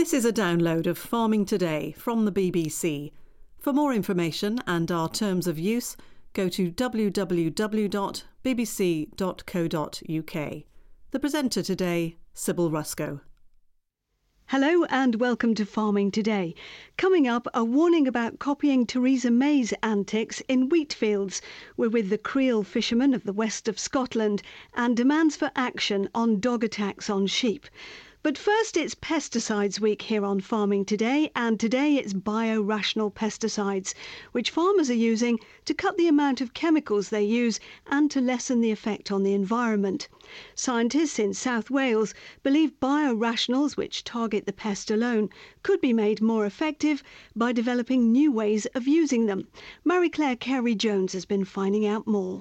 This is a download of Farming Today from the BBC. For more information and our terms of use, go to www.bbc.co.uk. The presenter today, Sybil Ruscoe. Hello and welcome to Farming Today. Coming up, a warning about copying Theresa May's antics in wheat fields. We're with the creel fishermen of the west of Scotland and demands for action on dog attacks on sheep. But first, it's Pesticides Week here on Farming Today, and today it's biorational pesticides, which farmers are using to cut the amount of chemicals they use and to lessen the effect on the environment. Scientists in South Wales believe biorationals, which target the pest alone, could be made more effective by developing new ways of using them. Marie-Claire Carey-Jones has been finding out more.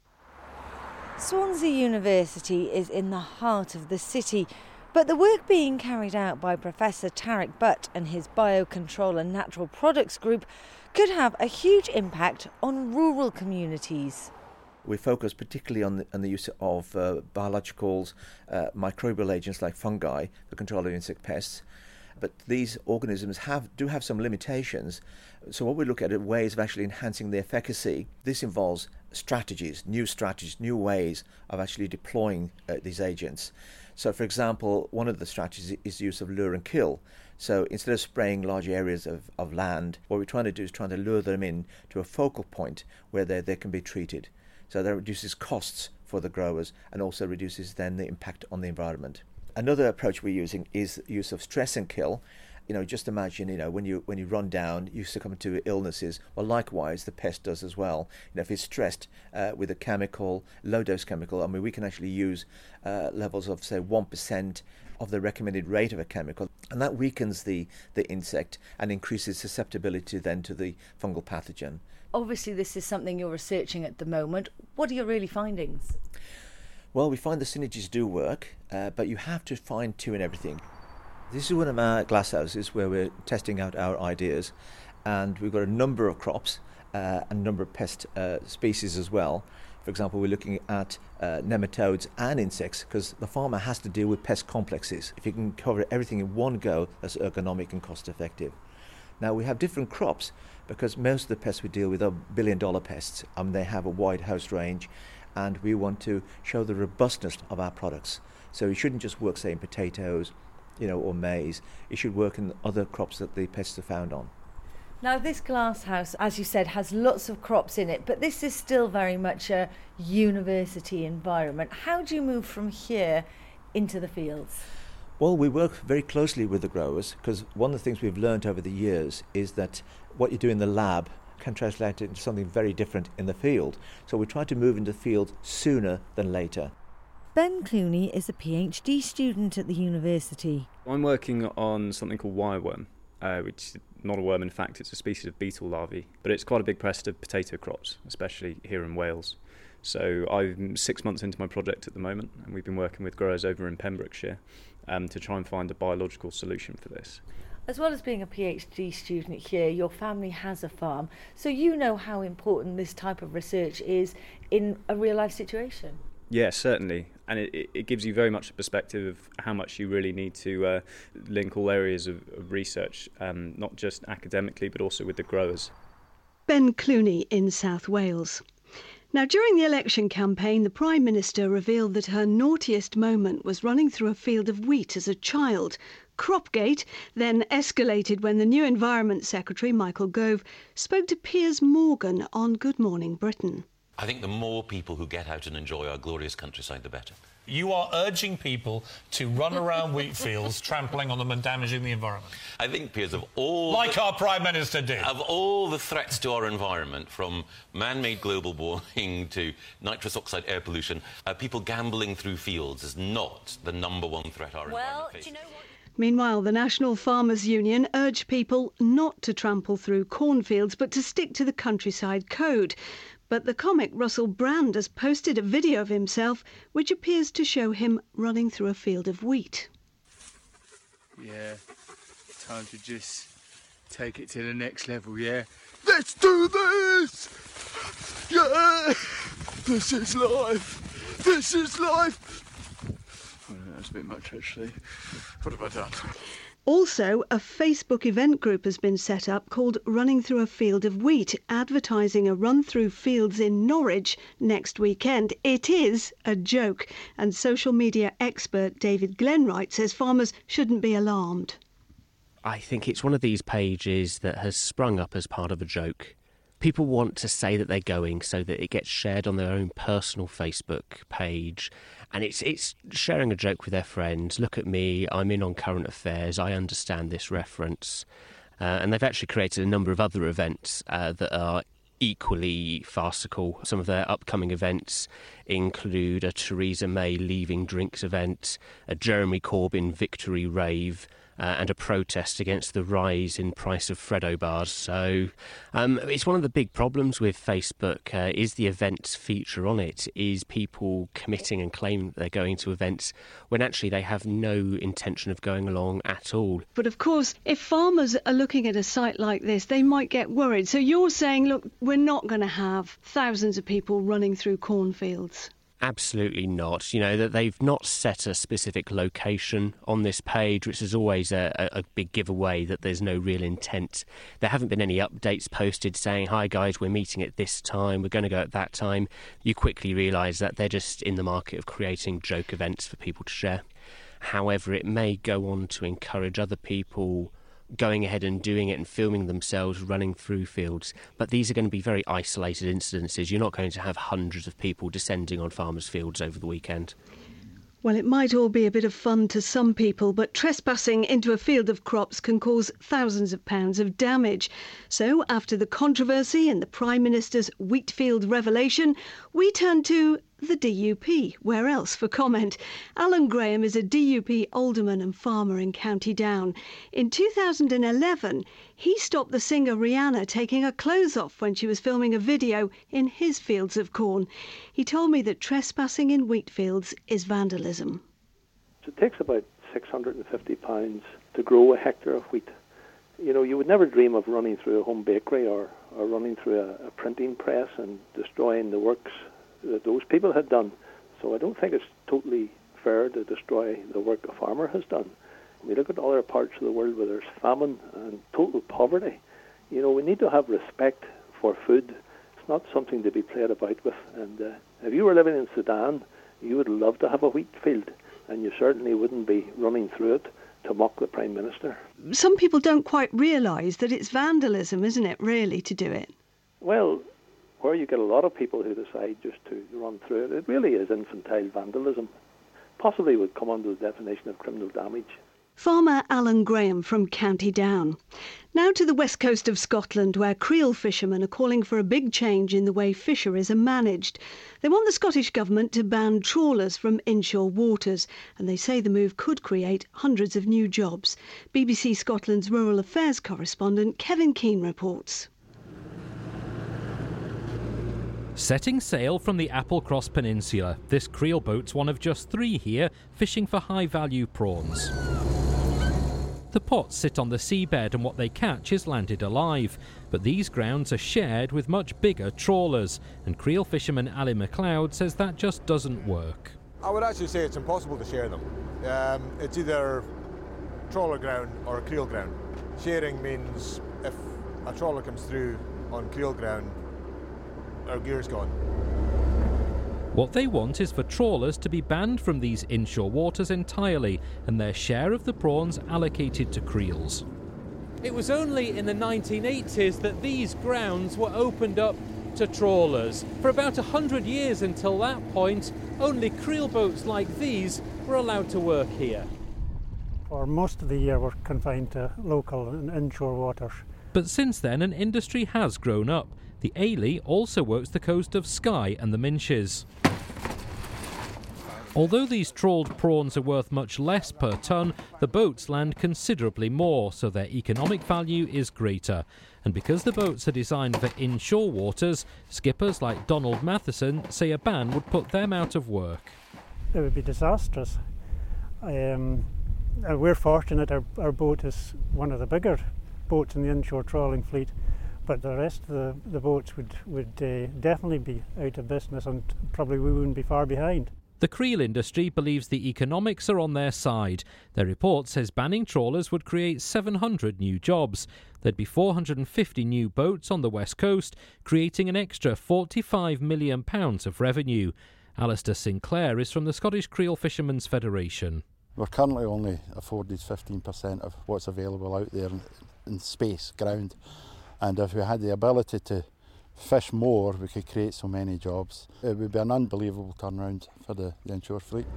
Swansea University is in the heart of the city. But the work being carried out by Professor Tarek Butt and his Biocontrol and Natural Products Group could have a huge impact on rural communities. We focus particularly on the use of biologicals, microbial agents like fungi for control of insect pests. But these organisms do have some limitations. So what we look at are ways of actually enhancing their efficacy. This involves strategies, new ways of actually deploying these agents. So, for example, one of the strategies is the use of lure and kill. So instead of spraying large areas of land, what we're trying to do is trying to lure them in to a focal point where they can be treated. So that reduces costs for the growers and also reduces then the impact on the environment. Another approach we're using is the use of stress and kill. Just imagine, when you run down, you succumb to illnesses. Well, likewise, the pest does as well. If it's stressed with a chemical, low-dose chemical, we can actually use levels of, say, 1% of the recommended rate of a chemical. And that weakens the insect and increases susceptibility then to the fungal pathogen. Obviously, this is something you're researching at the moment. What are your early findings? Well, we find the synergies do work, but you have to fine-tune everything. This is one of our glasshouses where we're testing out our ideas, and we've got a number of crops and a number of pest species as well. For example, we're looking at nematodes and insects because the farmer has to deal with pest complexes. If you can cover everything in one go, that's ergonomic and cost effective. Now we have different crops because most of the pests we deal with are billion-dollar pests. They have a wide host range, and we want to show the robustness of our products. So it shouldn't just work, say, in potatoes, or maize. It should work in other crops that the pests are found on. Now, this glasshouse, as you said, has lots of crops in it, but this is still very much a university environment. How do you move from here into the fields? Well, we work very closely with the growers because one of the things we've learned over the years is that what you do in the lab can translate into something very different in the field. So we try to move into the field sooner than later. Ben Clooney is a PhD student at the university. I'm working on something called wireworm, which is not a worm in fact, it's a species of beetle larvae, but it's quite a big pest of potato crops, especially here in Wales. So I'm 6 months into my project at the moment, and we've been working with growers over in Pembrokeshire to try and find a biological solution for this. As well as being a PhD student here, your family has a farm, so you know how important this type of research is in a real-life situation. Yes, certainly, and it gives you very much a perspective of how much you really need to link all areas of research, not just academically but also with the growers. Ben Clooney in South Wales. Now, during the election campaign, the Prime Minister revealed that her naughtiest moment was running through a field of wheat as a child. Cropgate then escalated when the new Environment Secretary, Michael Gove, spoke to Piers Morgan on Good Morning Britain. I think the more people who get out and enjoy our glorious countryside, the better. You are urging people to run around wheat fields, trampling on them and damaging the environment. I think, Piers, of all... Like our Prime Minister did. Of all the threats to our environment, from man-made global warming to nitrous oxide air pollution, people gambling through fields is not the number one threat our environment faces. Do you know what? Meanwhile, the National Farmers Union urged people not to trample through cornfields, but to stick to the countryside code. But the comic Russell Brand has posted a video of himself which appears to show him running through a field of wheat. Yeah, time to just take it to the next level, yeah? Let's do this! Yeah! This is life! This is life! Oh, that's a bit much, actually. What have I done? Also, a Facebook event group has been set up called Running Through a Field of Wheat, advertising a run through fields in Norwich next weekend. It is a joke, and social media expert David Glenwright says farmers shouldn't be alarmed. I think it's one of these pages that has sprung up as part of a joke. People want to say that they're going so that it gets shared on their own personal Facebook page, and it's sharing a joke with their friends. Look at me, I'm in on current affairs, I understand this reference. And they've actually created a number of other events that are equally farcical. Some of their upcoming events include a Theresa May leaving drinks event, a Jeremy Corbyn victory rave, and a protest against the rise in price of Freddo bars. So it's one of the big problems with Facebook is the events feature on it, is people committing and claiming that they're going to events when actually they have no intention of going along at all. But of course, if farmers are looking at a site like this, they might get worried. So you're saying, look, we're not going to have thousands of people running through cornfields. Absolutely not. You know, that they've not set a specific location on this page, which is always a big giveaway that there's no real intent. There haven't been any updates posted saying, hi guys, we're meeting at this time, we're going to go at that time. You quickly realise that they're just in the market of creating joke events for people to share. However, it may go on to encourage other people going ahead and doing it and filming themselves running through fields. But these are going to be very isolated incidences. You're not going to have hundreds of people descending on farmers' fields over the weekend. Well, it might all be a bit of fun to some people, but trespassing into a field of crops can cause thousands of pounds of damage. So, after the controversy and the Prime Minister's wheatfield revelation, we turn to the DUP. Where else for comment? Alan Graham is a DUP alderman and farmer in County Down. In 2011, he stopped the singer Rihanna taking her clothes off when she was filming a video in his fields of corn. He told me that trespassing in wheat fields is vandalism. It takes about £650 to grow a hectare of wheat. You know, you would never dream of running through a home bakery or running through a printing press and destroying the works that those people had done. So I don't think it's totally fair to destroy the work a farmer has done. We look at other parts of the world where there's famine and total poverty. You know, we need to have respect for food. It's not something to be played about with. And if you were living in Sudan, you would love to have a wheat field, and you certainly wouldn't be running through it to mock the Prime Minister. Some people don't quite realise that it's vandalism, isn't it, really, to do it? Well, where you get a lot of people who decide just to run through it, it really is infantile vandalism. Possibly would come under the definition of criminal damage. Farmer Alan Graham from County Down. Now to the west coast of Scotland, where creel fishermen are calling for a big change in the way fisheries are managed. They want the Scottish Government to ban trawlers from inshore waters, and they say the move could create hundreds of new jobs. BBC Scotland's Rural Affairs correspondent Kevin Keane reports. Setting sail from the Applecross Peninsula, this creel boat's one of just 3 here fishing for high-value prawns. The pots sit on the seabed and what they catch is landed alive, but these grounds are shared with much bigger trawlers, and creel fisherman Ali MacLeod says that just doesn't work. I would actually say it's impossible to share them. It's either trawler ground or creel ground. Sharing means if a trawler comes through on creel ground, our gear's gone. What they want is for trawlers to be banned from these inshore waters entirely and their share of the prawns allocated to creels. It was only in the 1980s that these grounds were opened up to trawlers. For about 100 years until that point, only creel boats like these were allowed to work here. For most of the year we're confined to local and inshore waters. But since then an industry has grown up. The Ailey also works the coast of Skye and the Minches. Although these trawled prawns are worth much less per tonne, the boats land considerably more, so their economic value is greater. And because the boats are designed for inshore waters, skippers like Donald Matheson say a ban would put them out of work. It would be disastrous. We're fortunate our boat is one of the bigger boats in the inshore trawling fleet, but the rest of the boats would definitely be out of business, and probably we wouldn't be far behind. The creel industry believes the economics are on their side. Their report says banning trawlers would create 700 new jobs. There'd be 450 new boats on the west coast, creating an extra £45 million of revenue. Alistair Sinclair is from the Scottish Creel Fishermen's Federation. We're currently only afforded 15% of what's available out there in space, ground. And if we had the ability to fish more, we could create so many jobs. It would be an unbelievable turnaround for the inshore fleet.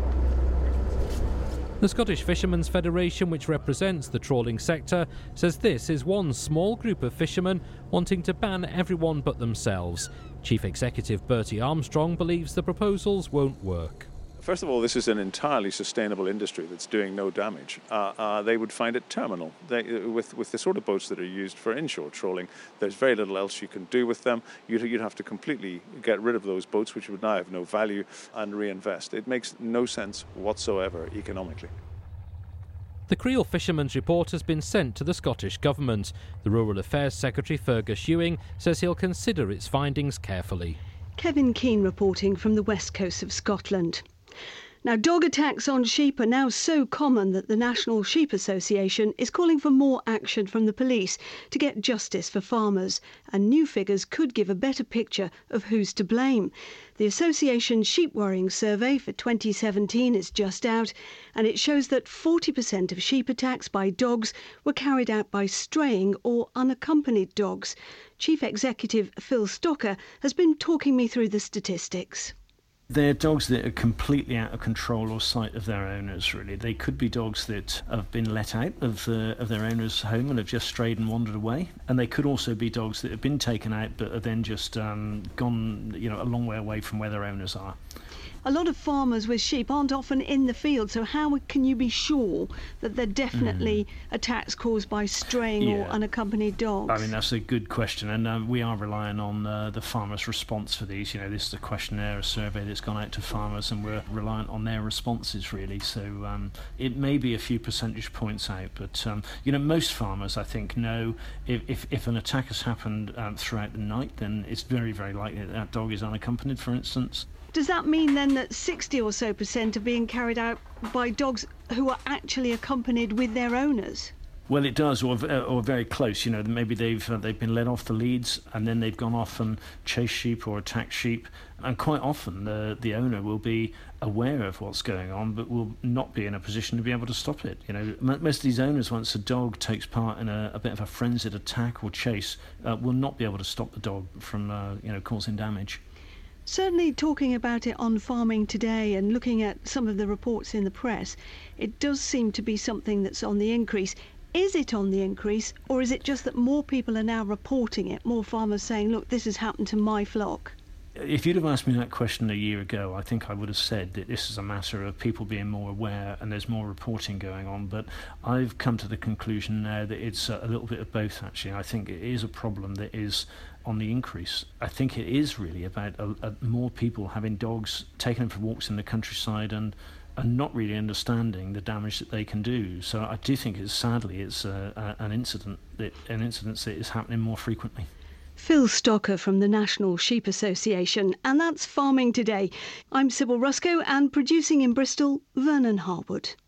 The Scottish Fishermen's Federation, which represents the trawling sector, says this is one small group of fishermen wanting to ban everyone but themselves. Chief Executive Bertie Armstrong believes the proposals won't work. First of all, this is an entirely sustainable industry that's doing no damage. They would find it terminal. With the sort of boats that are used for inshore trawling, there's very little else you can do with them. You'd have to completely get rid of those boats, which would now have no value, and reinvest. It makes no sense whatsoever economically. The Creel Fishermen's Report has been sent to the Scottish Government. The Rural Affairs Secretary Fergus Ewing says he'll consider its findings carefully. Kevin Keane reporting from the west coast of Scotland. Now, dog attacks on sheep are now so common that the National Sheep Association is calling for more action from the police to get justice for farmers, and new figures could give a better picture of who's to blame. The association's sheep worrying survey for 2017 is just out, and it shows that 40% of sheep attacks by dogs were carried out by straying or unaccompanied dogs. Chief Executive Phil Stocker has been talking me through the statistics. They're dogs that are completely out of control or sight of their owners, really. They could be dogs that have been let out of their owner's home and have just strayed and wandered away. And they could also be dogs that have been taken out but are then just gone, a long way away from where their owners are. A lot of farmers with sheep aren't often in the field, so how can you be sure that they're definitely attacks caused by straying or unaccompanied dogs? I mean, that's a good question, and we are relying on the farmers' response for these. This is a questionnaire, a survey that's gone out to farmers, and we're reliant on their responses, really. So it may be a few percentage points out, but most farmers, I think, know if an attack has happened throughout the night, then it's very, very likely that dog is unaccompanied, for instance. Does that mean then that 60 or so % are being carried out by dogs who are actually accompanied with their owners? Well, it does, or very close. Maybe they've been let off the leads and then they've gone off and chased sheep or attacked sheep. And quite often the owner will be aware of what's going on, but will not be in a position to be able to stop it. Most of these owners, once a dog takes part in a bit of a frenzied attack or chase, will not be able to stop the dog from causing damage. Certainly, talking about it on Farming Today and looking at some of the reports in the press, it does seem to be something that's on the increase. Is it on the increase, or is it just that more people are now reporting it, more farmers saying, look, this has happened to my flock? If you'd have asked me that question a year ago, I think I would have said that this is a matter of people being more aware and there's more reporting going on. But I've come to the conclusion now that it's a little bit of both, actually. I think it is a problem that is on the increase. I think it is really about more people having dogs, taking them for walks in the countryside and not really understanding the damage that they can do. So I do think it's an incident that is happening more frequently. Phil Stocker from the National Sheep Association, and that's Farming Today. I'm Sybil Ruscoe, and producing in Bristol, Vernon Harwood.